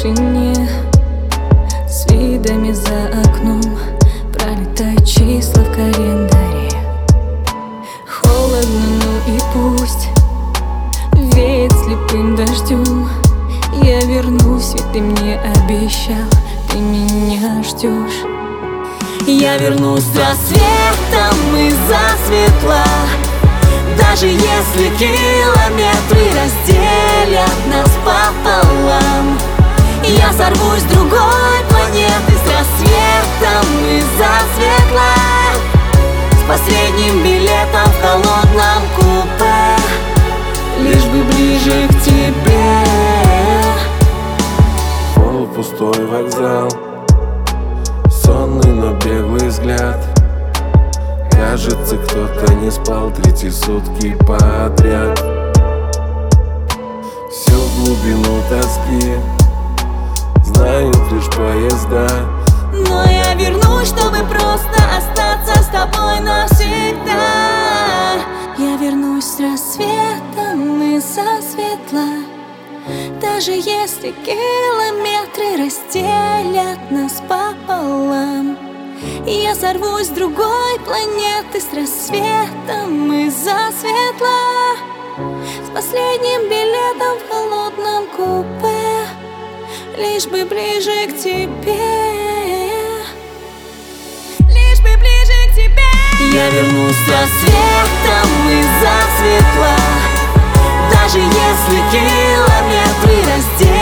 тишине, с видами за окном пролетают числа в календаре. Холодно, ну и пусть веет слепым дождем. Я вернусь, ведь ты мне обещал, ты меня ждешь. Я вернусь с рассветом и засветла, даже если километры разделят нас пополам. Я сорвусь с другой планеты с рассветом и засветла, с последним билетом в холодном купе, лишь бы ближе к тебе. Полупустой вокзал, сонный, но беглый взгляд. Кажется, кто-то не спал 3 сутки подряд. Все в глубину тоски знают лишь поезда. Но я вернусь, чтобы просто остаться с тобой навсегда. Я вернусь с рассветом и засветла, даже если километры разделят нас пополам. Я сорвусь с другой планеты с рассветом и засветла, с последним билетом в холодном купе, лишь бы ближе к тебе, лишь бы ближе к тебе. Я вернусь с рассветом и засветла, даже если километры разделят